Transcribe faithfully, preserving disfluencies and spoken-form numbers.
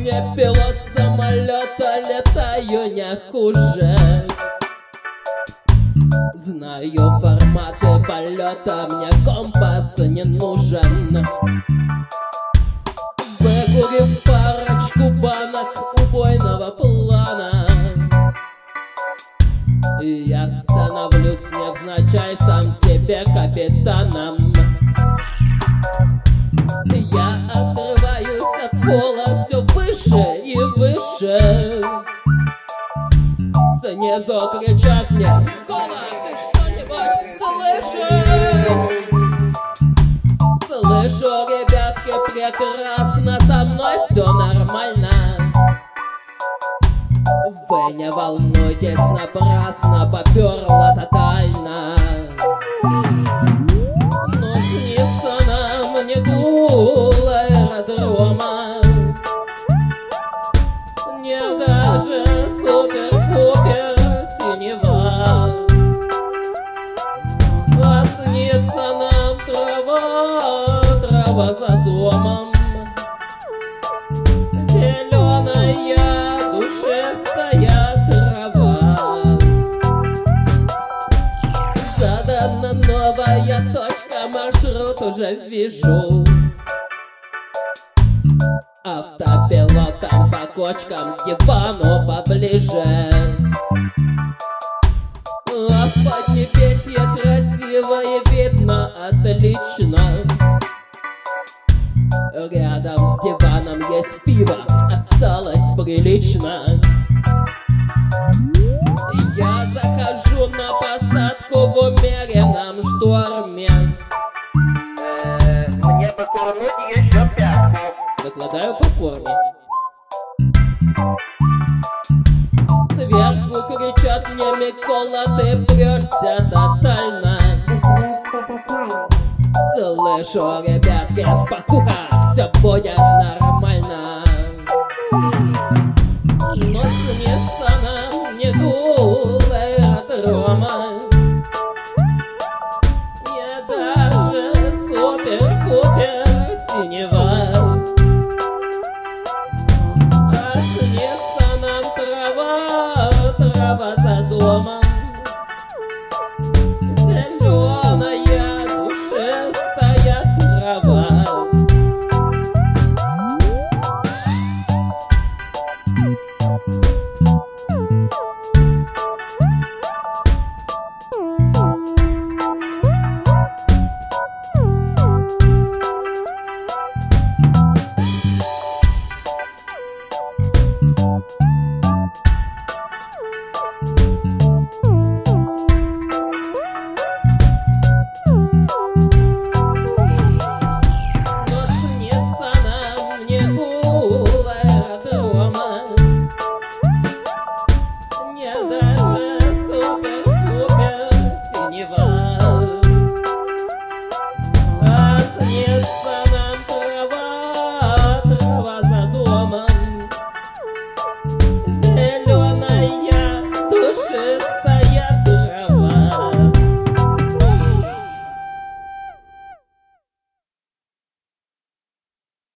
не пилот самолета, летаю не хуже. Знаю форматы полета, мне компас не нужен. Выкурив парочку банок убойного плана, я становлюсь невзначай сам себе капитаном. Я отрываюсь от пола все выше и выше. Снизу кричат мне: Никола, ты что-нибудь слышишь? Слышу, ребятки, прекрасно, со мной все нормально. Вы не волнуйтесь напрасно, попёрло тотально. Но снится нам не гул аэродрома, не даже супер-пупер синева. А снится нам трава, трава за домом, зеленая душистая трава. Задана новая точка, маршрут уже вижу. Автопилотом по кочкам к дивану поближе. А в поднебесье красивое видно отлично. Рядом с диваном есть пиво, осталось прилично. Я захожу на посадку в умеренном шторме. Э, Мне бы курнуть еще пятку. Выкладаю по форме. Сверху кричат мне: Микола, ты прешься тотально. Слышу, ребятки, спокуха, все будет нормально.